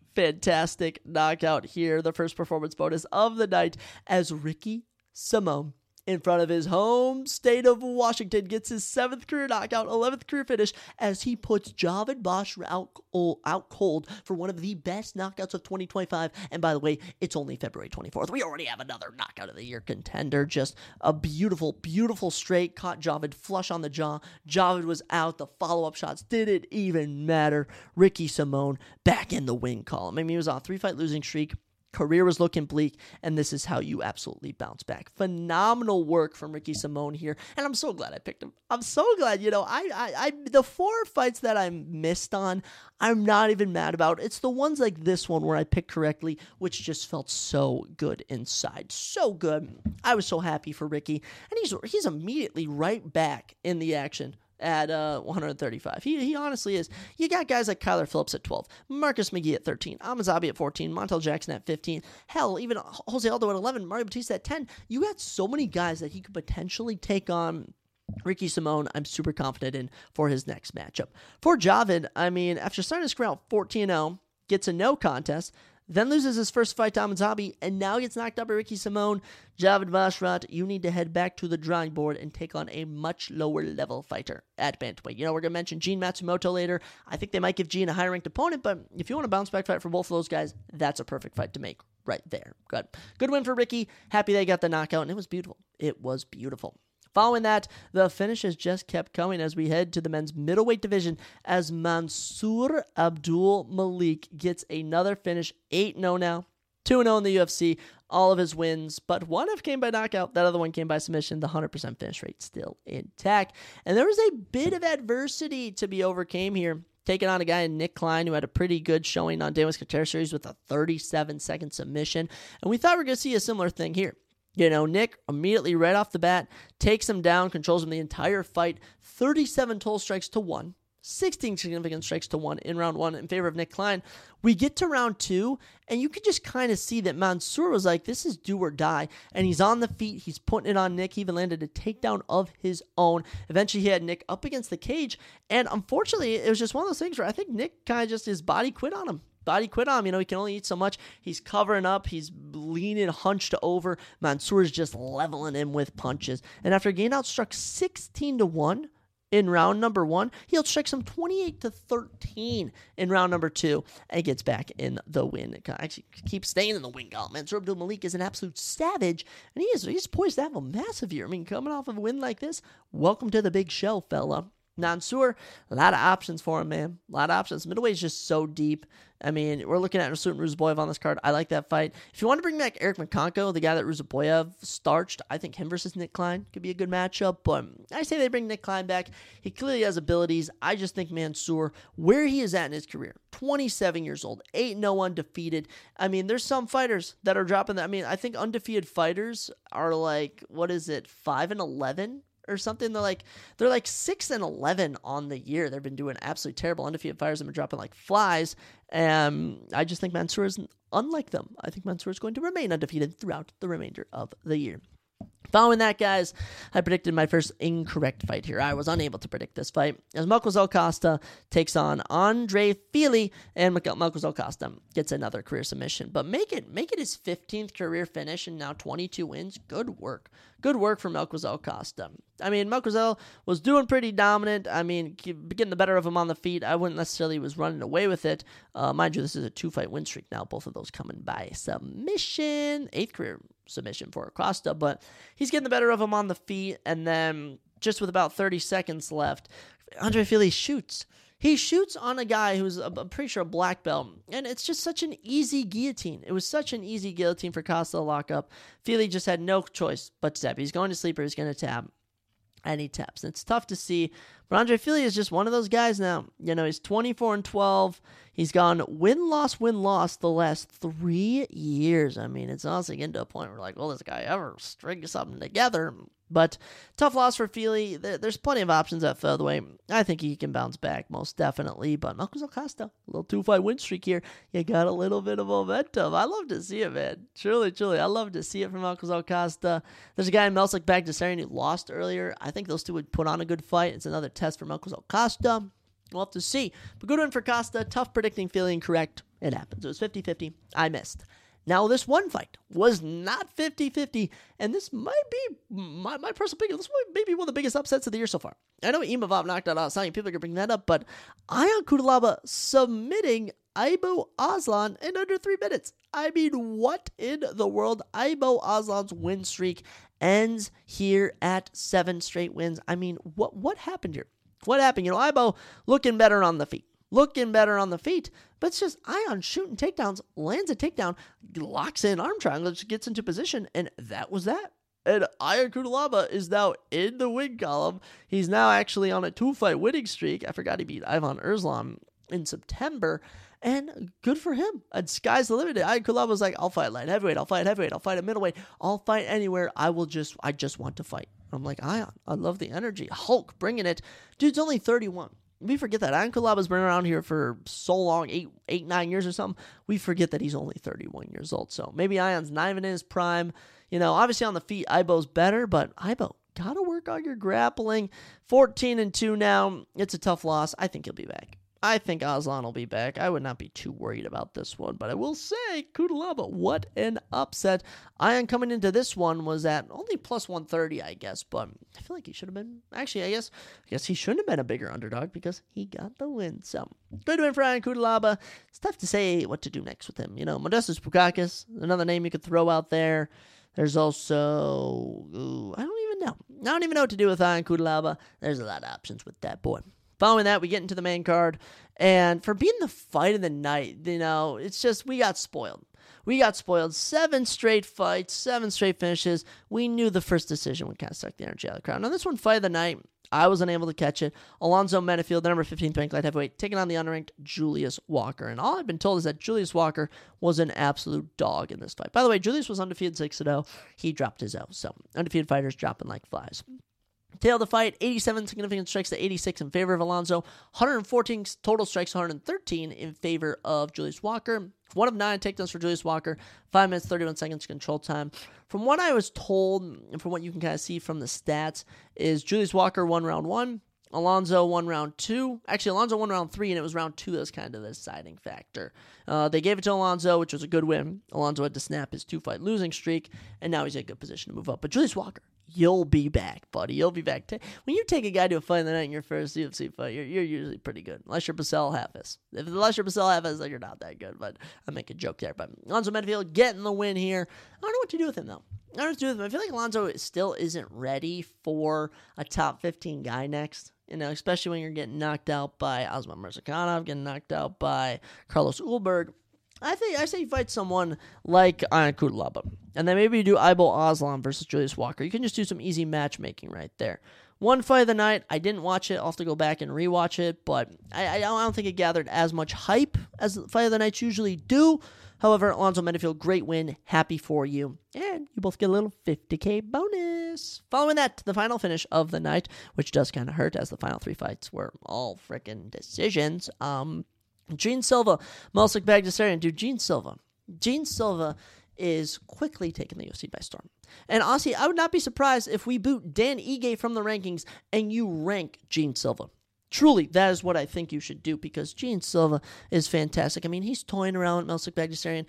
knockout here. The first performance bonus of the night as Ricky Simón, in front of his home state of Washington, gets his 7th career knockout, 11th career finish, as he puts Javid Basra out cold for one of the best knockouts of 2025. And by the way, it's only February 24th. We already have another knockout of the year contender. Just a beautiful straight. Caught Javid flush on the jaw. Javid was out. The follow-up shots didn't even matter. Ricky Simón back in the win column. I mean, he was on a 3-fight losing streak. Career was looking bleak, and this is how you absolutely bounce back. Phenomenal work from Ricky Simón here, and I'm so glad I picked him. I'm so glad, I the 4 fights that I missed on, I'm not even mad about. It's the ones like this one where I picked correctly, which just felt so good inside. So good. I was so happy for Ricky, and he's immediately right back in the action at 135. He honestly is. You got guys like Kyler Phillips at 12, Marcus McGee at 13, Amazabi at 14, Montel Jackson at 15, hell, even Jose Aldo at 11, Mario Batista at 10. You got so many guys that he could potentially take on. Ricky Simón, I'm super confident in for his next matchup. For Javid, I mean, after starting his career out 14-0, gets a no contest, then loses his first fight to Amazabi, and now gets knocked out by Ricky Simón. Javid Basra, you need to head back to the drawing board and take on a much lower level fighter at bantamweight. We're going to mention Gene Matsumoto later. I think they might give Gene a higher ranked opponent, but if you want a bounce back fight for both of those guys, that's a perfect fight to make right there. Good win for Ricky. Happy they got the knockout, and it was beautiful. Following that, the finishes just kept coming as we head to the men's middleweight division as Mansour Abdul Malik gets another finish, 8-0 now, 2-0 in the UFC, all of his wins, but one of came by knockout, that other one came by submission, the 100% finish rate still intact. And there was a bit of adversity to be overcame here taking on a guy in Nick Klein who had a pretty good showing on Davis Couture Series with a 37-second submission. And we thought we were going to see a similar thing here. Nick immediately right off the bat takes him down, controls him the entire fight, 37 total strikes to 1. 16 significant strikes to 1 in round 1 in favor of Nick Klein. We get to round 2, and you could just kind of see that Mansour was like, this is do or die, and he's on the feet. He's putting it on Nick. He even landed a takedown of his own. Eventually, he had Nick up against the cage, and unfortunately, it was just one of those things where I think Nick kind of just, his body quit on him. He can only eat so much. He's covering up. He's leaning hunched over. Mansour's just leveling him with punches. And after getting outstruck 16-1, in round number 1, he outstrikes him 28-13 in round number 2 and gets back in the win. Actually, keeps staying in the win column. Mansour Abdul Malik is an absolute savage, and he's poised to have a massive year. Coming off of a win like this, welcome to the big show, fella. Mansour, a lot of options for him, man. A lot of options. Middleweight is just so deep. We're looking at Rasul Ruzaboyev on this card. I like that fight. If you want to bring back Eric McConko, the guy that Ruzaboyev starched, I think him versus Nick Klein could be a good matchup. But I say they bring Nick Klein back. He clearly has abilities. I just think Mansour, where he is at in his career, 27 years old, 8-0 undefeated. There's some fighters that are dropping that. I think undefeated fighters are 5-11? Or something. They're like 6-11 on the year. They've been doing absolutely terrible. Undefeated fighters have been dropping like flies. I just think Mansour is unlike them. I think Mansour is going to remain undefeated throughout the remainder of the year. Following that, guys, I predicted my first incorrect fight here. I was unable to predict this fight as Malcolm Costa takes on Andre Fili, and Malcolm Costa gets another career submission. But make it his 15th career finish and now 22 wins. Good work. Good work from Malcolm Costa. Malcolm was doing pretty dominant. Getting the better of him on the feet. I wouldn't necessarily was running away with it. Mind you, this is a 2-fight win streak now. Both of those coming by submission. 8th career submission for Costa, but he's getting the better of him on the feet, and then just with about 30 seconds left, Andre Fili shoots. He shoots on a guy who's, I'm pretty sure, a black belt, and it's just such an easy guillotine. It was such an easy guillotine for Costa to lock up. Fili just had no choice but to tap. He's going to sleep or he's going to tap, and he taps. And it's tough to see, but Andre Fili is just one of those guys now. He's 24-12. He's gone win-loss the last 3 years. It's honestly getting to a point where will this guy ever string something together? But tough loss for Fili. There's plenty of options at featherweight. I think he can bounce back, most definitely. But Malcolm Costa, a little 2-fight win streak here. You got a little bit of momentum. I love to see it, man. Truly, I love to see it from Malcolm Costa. There's a guy in Melsik Bagdasaryan who lost earlier. I think those two would put on a good fight. It's another test for Malcolm Costa. We'll have to see. But good one for Costa. Tough predicting, Fili incorrect. It happens. It was 50-50. I missed. Now, this one fight was not 50-50, and this might be my personal opinion. This might be one of the biggest upsets of the year so far. I know Imavov knocked out Asani. People are going to bring that up, but Ion Cutelaba submitting Aibo Aslan in under 3 minutes. What in the world? Aibo Aslan's win streak ends here at 7 straight wins. What happened here? What happened? Aibo looking better on the feet. But it's just Ion shooting takedowns, lands a takedown, locks in arm triangle, just gets into position, and that was that. And Ion Cutelaba is now in the win column. He's now actually on a 2-fight winning streak. I forgot he beat Ivan Erslan in September, and good for him. And sky's the limit. Ion Cutelaba was like, I'll fight light heavyweight, I'll fight heavyweight, I'll fight at middleweight, I'll fight anywhere. I just want to fight. I'm like, Ion, I love the energy. Hulk bringing it. Dude's only 31. We forget that. Ion Cutelaba's been around here for so long, 9 years or something. We forget that he's only 31 years old. So maybe Ion's not even in his prime. Obviously on the feet, Aibo's better, but Aibo, gotta work on your grappling. 14-2 now. It's a tough loss. I think he'll be back. I think Aslan will be back. I would not be too worried about this one, but I will say, Cutelaba, what an upset. Ion coming into this one was at only plus 130, I guess, but I feel like he should have been, actually, I guess he shouldn't have been a bigger underdog because he got the win. So, good win for Ion Cutelaba. It's tough to say what to do next with him. Modestas Bukauskas, another name you could throw out there. There's also, I don't even know what to do with Ion Cutelaba. There's a lot of options with that boy. Following that, we get into the main card, and for being the fight of the night, it's just, we got spoiled. We got spoiled. 7 straight fights, 7 straight finishes. We knew the first decision would kind of suck the energy out of the crowd. Now, this one, fight of the night, I was unable to catch it. Alonzo Menifield, the number 15th ranked light heavyweight, taking on the unranked Julius Walker. And all I've been told is that Julius Walker was an absolute dog in this fight. By the way, Julius was undefeated 6-0. He dropped his O. So, undefeated fighters dropping like flies. Tail of the fight, 87 significant strikes to 86 in favor of Alonzo, 114 total strikes, 113 in favor of Julius Walker. 1 of 9 takedowns for Julius Walker, 5 minutes, 31 seconds control time. From what I was told, and from what you can kind of see from the stats, is Julius Walker won round 1, Alonzo won round 2. Actually, Alonzo won round 3, and it was round 2 that was kind of the deciding factor. They gave it to Alonzo, which was a good win. Alonzo had to snap his 2-fight losing streak, and now he's in a good position to move up. But Julius Walker, you'll be back, buddy. You'll be back. When you take a guy to a fight in the night in your first UFC fight, you're usually pretty good. Unless you're Basel Hafez. Unless you're Basel Hafez, then you're not that good. But I make a joke there. But Alonzo Menifield getting the win here. I don't know what to do with him, though. I don't know what to do with him. I feel like Alonzo still isn't ready for a top 15 guy next. You know, especially when you're getting knocked out by Osman Mirzakhanov, getting knocked out by Carlos Ulberg. I say you fight someone like Ion Cutelaba, and then maybe you do Aibol Aslan versus Julius Walker. You can just do some easy matchmaking right there. One fight of the night, I didn't watch it. I'll have to go back and rewatch it, but I don't think it gathered as much hype as the fight of the nights usually do. However, Alonzo Menifield, great win. Happy for you. And you both get a little $50K bonus. Following that, the final finish of the night, which does kind of hurt as the final 3 fights were all freaking decisions. Gene Silva, Melsik Bagdasaryan. Dude, Gene Silva is quickly taking the UFC by storm. And honestly, I would not be surprised if we boot Dan Ige from the rankings and you rank Gene Silva. Truly, that is what I think you should do, because Gene Silva is fantastic. I mean, he's toying around with Melsik Bagdasaryan.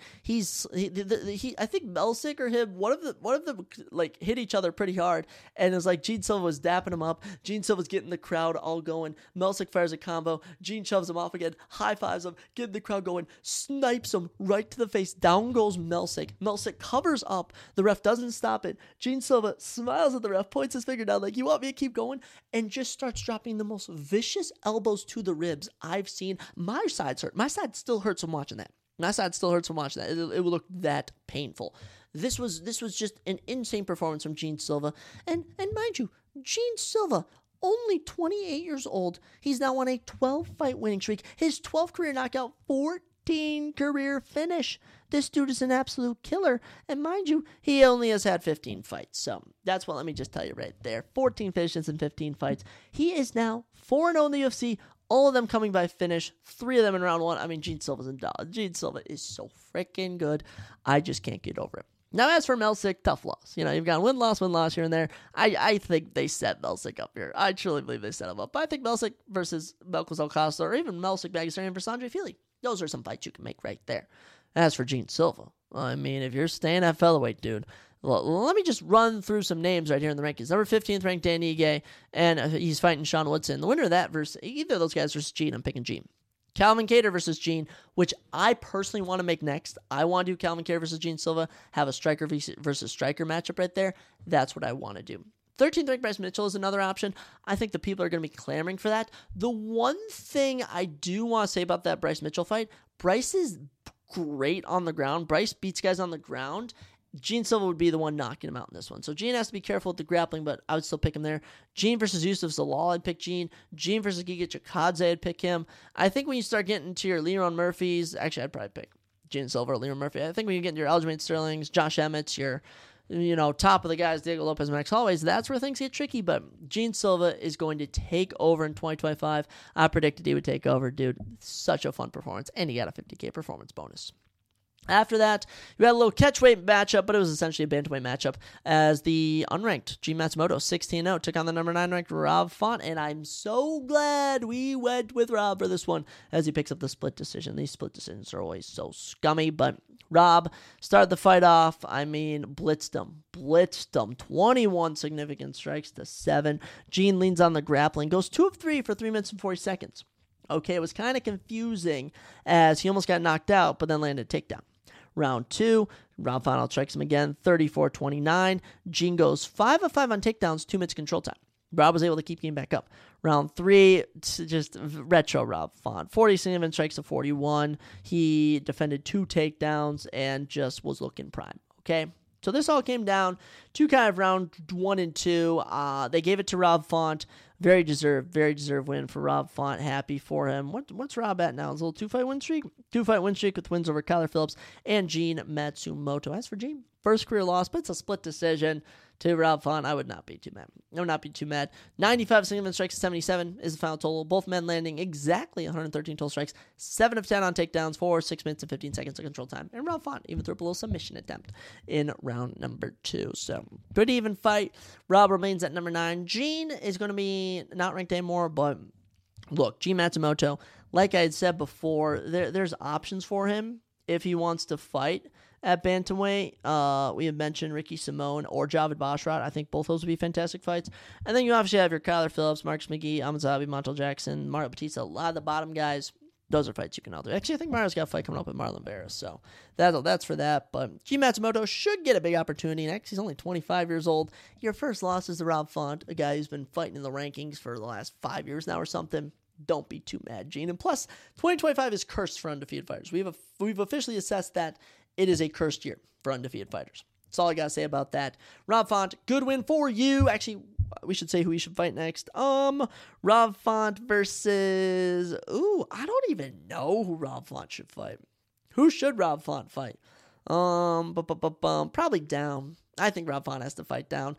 I think Melsik or him, one of them like hit each other pretty hard, and it was like Gene Silva was dapping him up. Gene Silva's getting the crowd all going. Melsik fires a combo. Gene shoves him off again, high fives him, getting the crowd going, snipes him right to the face. Down goes Melsik. Melsik covers up. The ref doesn't stop it. Gene Silva smiles at the ref, points his finger down like, "You want me to keep going?" and just starts dropping the most vicious elbows to the ribs I've seen. My sides hurt. My side still hurts from watching that. It would look that painful. This was just an insane performance from Gene Silva. And mind you, Gene Silva, only 28 years old. He's now on a 12-fight winning streak. His 12th career knockout, 14 career finish. This dude is an absolute killer. And mind you, he only has had 15 fights. So that's what, let me just tell you right there. 14 finishes in 15 fights. He is now 4-0 in the UFC. All of them coming by finish. 3 of them in round 1. I mean, Gene Silva's in dog. Gene Silva is so freaking good. I just can't get over it. Now, as for Melsik, tough loss. You know, you've got win-loss here and there. I think they set Melsik up here. I truly believe they set him up. But I think Melsik versus Melquiz Alcasta, or even Melsik Bagdasaryan versus Andre Fili, those are some fights you can make right there. As for Gene Silva, I mean, if you're staying at featherweight, dude, let me just run through some names right here in the rankings. Number 15th ranked Dan Ige, and he's fighting Sean Woodson. The winner of that versus either of those guys versus Gene, I'm picking Gene. Calvin Kattar versus Gene, which I personally want to make next. I want to do Calvin Kattar versus Gene Silva, have a striker versus striker matchup right there. That's what I want to do. 13th ranked Bryce Mitchell is another option. I think the people are going to be clamoring for that. The one thing I do want to say about that Bryce Mitchell fight, Bryce is great on the ground. Bryce beats guys on the ground. Gene Silva would be the one knocking him out in this one. So Gene has to be careful with the grappling, but I would still pick him there. Gene versus Yusuf Zalal, I'd pick Gene. Gene versus Giga Chikadze, I'd pick him. I think when you start getting to your Leron Murphys, actually I'd probably pick Gene Silva or Leron Murphy. I think when you get into your Aljamain Sterlings, Josh Emmett's, your top of the guys, Diego Lopez, Max Holloway's, that's where things get tricky, but Gene Silva is going to take over in 2025. I predicted he would take over, dude. Such a fun performance, and he got a $50K performance bonus. After that, you had a little catchweight matchup, but it was essentially a bantamweight matchup as the unranked G Matsumoto 16-0 took on the number 9 ranked Rob Font, and I'm so glad we went with Rob for this one as he picks up the split decision. These split decisions are always so scummy, but Rob started the fight off. I mean, blitzed him. 21 significant strikes to 7. Gene leans on the grappling, goes 2 of 3 for 3 minutes and 40 seconds. Okay, it was kind of confusing as he almost got knocked out, but then landed a takedown. Round 2, Rob Font strikes him again, 34-29. Gene goes 5 of 5 on takedowns, 2 minutes control time. Rob was able to keep getting back up. Round 3, just retro Rob Font. 40 significant strikes to 41. He defended 2 takedowns and just was looking prime. Okay? So this all came down to kind of round 1 and 2. They gave it to Rob Font. Very deserved win for Rob Font. Happy for him. What's Rob at now? His little 2-fight win streak? 2-fight win streak with wins over Kyler Phillips and Gene Matsumoto. As for Gene, first career loss, but it's a split decision to Rob Font. I would not be too mad. 95 significant strikes to 77 is the final total. Both men landing exactly 113 total strikes. 7 of 10 on takedowns for 6 minutes and 15 seconds of control time. And Rob Font even threw up a little submission attempt in round number 2. So, pretty even fight. Rob remains at number 9. Gene is going to be not ranked anymore, but look, Gene Matsumoto, like I had said before, there's options for him if he wants to fight at bantamweight. We have mentioned Ricky Simone or Javid Basharat. I think both those would be fantastic fights. And then you obviously have your Kyler Phillips, Marcus McGee, Amazabi, Montel Jackson, Mario Batista. A lot of the bottom guys, those are fights you can all do. Actually, I think Mario's got a fight coming up with Marlon Barris, so that's for that. But G. Matsumoto should get a big opportunity next. He's only 25 years old. Your first loss is to Rob Font, a guy who's been fighting in the rankings for the last 5 years now or something. Don't be too mad, Gene. And plus, 2025 is cursed for undefeated fighters. We've officially assessed that it is a cursed year for undefeated fighters. That's all I got to say about that. Rob Font, good win for you. Actually, we should say who he should fight next. Rob Font versus... I don't even know who Rob Font should fight. Who should Rob Font fight? Probably Down. I think Rob Font has to fight Down.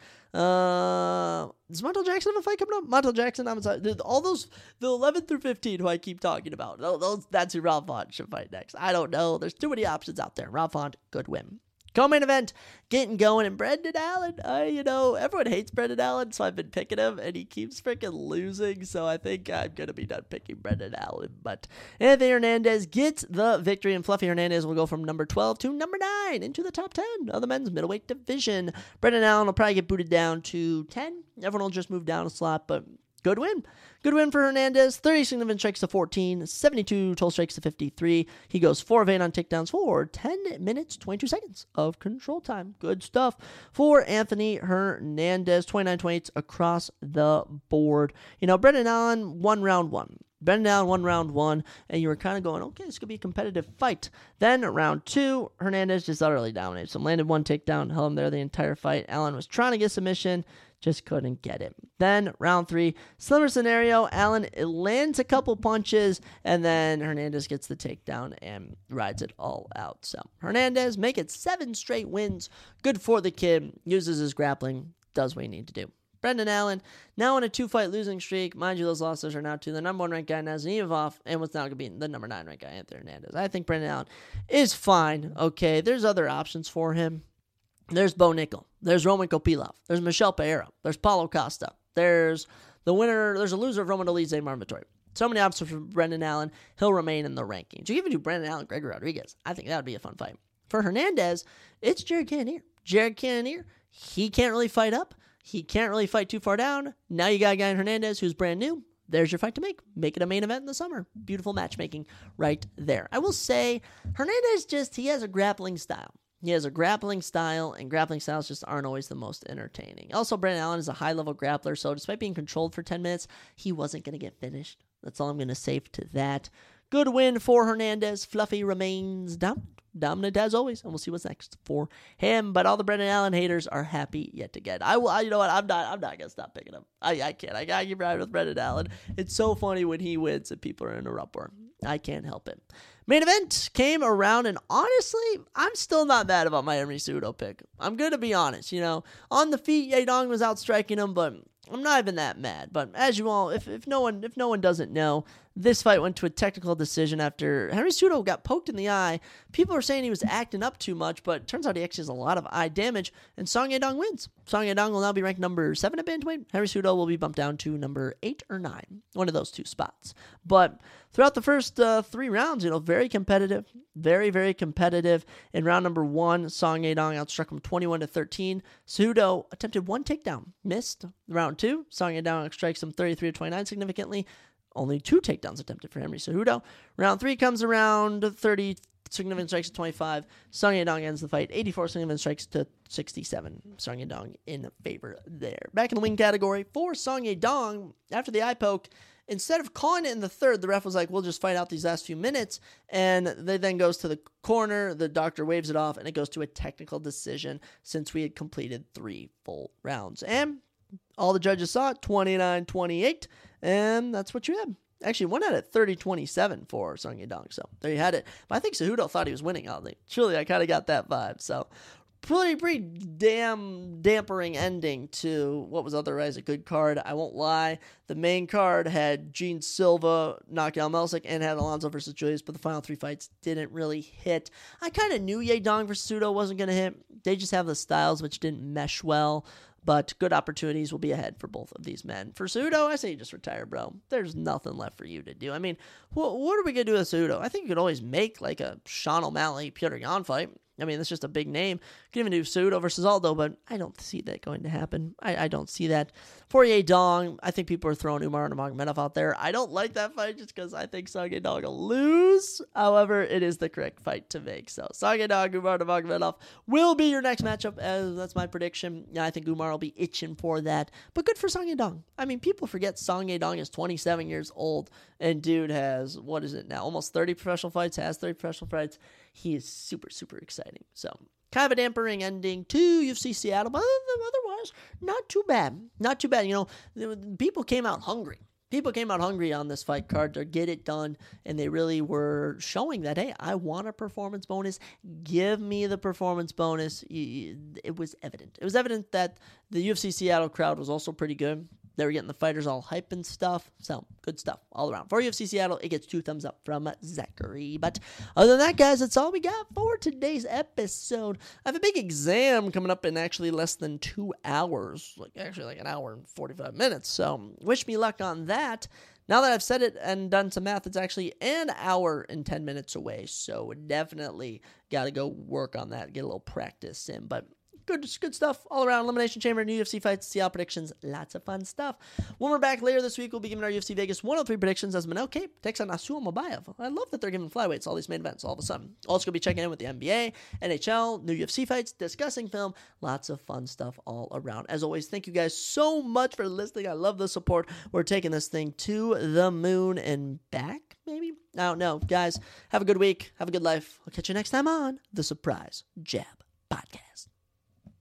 Does Montel Jackson have a fight coming up? Montel Jackson, all those, the 11 through 15 who I keep talking about, that's who Rob Font should fight next. I don't know. There's too many options out there. Rob Font, good win. Co-main event, getting going, and Brendan Allen. Everyone hates Brendan Allen, so I've been picking him, and he keeps freaking losing, so I think I'm going to be done picking Brendan Allen. But Anthony Hernandez gets the victory, and Fluffy Hernandez will go from number 12 to number 9 into the top 10 of the men's middleweight division. Brendan Allen will probably get booted down to 10. Everyone will just move down a slot, but good win. Good win for Hernandez. 30 significant strikes to 14, 72 total strikes to 53. He goes 4 of 8 on takedowns for 10 minutes, 22 seconds of control time. Good stuff for Anthony Hernandez. 29-28 across the board. Brendan Allen won round 1. Brendan Allen won round 1, and you were kind of going, okay, this could be a competitive fight. Then round 2, Hernandez just utterly dominated. So landed 1 takedown, held him there the entire fight. Allen was trying to get submission, just couldn't get it. Then round 3, similar scenario. Allen lands a couple punches, and then Hernandez gets the takedown and rides it all out. So Hernandez make it 7 straight wins. Good for the kid. Uses his grappling. Does what he needs to do. Brendan Allen, now on a 2-fight losing streak. Mind you, those losses are now to the number 1 ranked guy, Nazim Evov, and what's now going to be the number 9 ranked guy, Anthony Hernandez. I think Brendan Allen is fine. Okay, there's other options for him. There's Bo Nickel. There's Roman Kopilov. There's Michel Pereira. There's Paulo Costa. There's the winner. There's a loser of Roman Dolidze, Marvin Vettori. So many options for Brendan Allen. He'll remain in the rankings. You even do Brendan Allen, Gregor Rodriguez. I think that would be a fun fight. For Hernandez, it's Jared Cannonier. Jared Cannonier, he can't really fight up. He can't really fight too far down. Now you got a guy in Hernandez who's brand new. There's your fight to make. Make it a main event in the summer. Beautiful matchmaking right there. I will say, Hernandez he has a grappling style. He has a grappling style, and grappling styles just aren't always the most entertaining. Also, Brendan Allen is a high-level grappler, so despite being controlled for 10 minutes, he wasn't going to get finished. That's all I'm going to say to that. Good win for Hernandez. Fluffy remains dominant as always, and we'll see what's next for him. But all the Brendan Allen haters are happy yet again. You know what? I'm not gonna stop picking him. I can't. I gotta keep riding with Brendan Allen. It's so funny when he wins and people are in a uproar. I can't help it. Main event came around, and honestly, I'm still not mad about my Henry Cejudo pick. I'm gonna be honest. On the feet, Yadong was outstriking him, but I'm not even that mad. But as you all, if no one doesn't know, this fight went to a technical decision after Henry Cejudo got poked in the eye. People are saying he was acting up too much, but it turns out he actually has a lot of eye damage, and Song Yadong wins. Song Yadong will now be ranked number 7 at bantamweight. Henry Cejudo will be bumped down to number 8 or 9, one of those 2 spots. But throughout the first 3 rounds, very competitive, very, very competitive. In round number 1, Song Yadong outstruck him 21-13. Cejudo attempted 1 takedown, missed. Round 2, Song Yadong strikes him 33-29 significantly. only 2 takedowns attempted for Henry Cejudo. Round 3 comes around, 30 significant strikes to 25. Song Yadong ends the fight, 84 significant strikes to 67. Song Yadong in favor there. Back in the wing category for Song Yadong, after the eye poke, instead of calling it in the third, the ref was like, we'll just fight out these last few minutes. And they then goes to the corner. The doctor waves it off, and it goes to a technical decision since we had completed 3 full rounds. And all the judges saw it, 29-28, and that's what you had. Actually, one had it 30-27 for Song Yadong, so there you had it. But I think Cejudo thought he was winning. Truly, I kind of got that vibe. So pretty dampering ending to what was otherwise a good card. I won't lie. The main card had Gene Silva knock out Melsick and had Alonzo versus Julius, but the final 3 fights didn't really hit. I kind of knew Yadong versus Cejudo wasn't going to hit. They just have the styles which didn't mesh well. But good opportunities will be ahead for both of these men. For Cejudo, I say you just retire, bro. There's nothing left for you to do. I mean, what are we going to do with Cejudo? I think you could always make like a Sean O'Malley, Petr Yan fight. I mean, that's just a big name. You can even do Cejudo versus Aldo, but I don't see that going to happen. I don't see that. For Yadong, I think people are throwing Umar Nurmagomedov out there. I don't like that fight just because I think Song Yadong will lose. However, it is the correct fight to make. So Song Yadong, Umar Nurmagomedov will be your next matchup, as that's my prediction. Yeah, I think Umar will be itching for that. But good for Song Yadong. I mean, people forget Song Yadong is 27 years old, and dude has, what is it now, almost 30 professional fights, has 30 professional fights. He is super, super exciting. So, kind of a dampering ending to UFC Seattle, but otherwise, not too bad. Not too bad. You know, people came out hungry. People came out hungry on this fight card to get it done, and they really were showing that, hey, I want a performance bonus. Give me the performance bonus. It was evident. It was evident that the UFC Seattle crowd was also pretty good. They were getting the fighters all hype and stuff. So, good stuff all around. For UFC Seattle, it gets 2 thumbs up from Zachary. But other than that, guys, that's all we got for today's episode. I have a big exam coming up in actually less than 2 hours. Like an hour and 45 minutes. So, wish me luck on that. Now that I've said it and done some math, it's actually an hour and 10 minutes away. So, definitely got to go work on that, get a little practice in. But good stuff all around. Elimination Chamber, new UFC fights, CL predictions, lots of fun stuff. When we're back later this week, we'll be giving our UFC Vegas 103 predictions as Manel Kape takes on Asul Mobayev. I love that they're giving flyweights all these main events all of a sudden. Also going to be checking in with the NBA, NHL, new UFC fights, discussing film, lots of fun stuff all around. As always, thank you guys so much for listening. I love the support. We're taking this thing to the moon and back, maybe? I don't know. Guys, have a good week. Have a good life. I'll catch you next time on The Surprise Jab.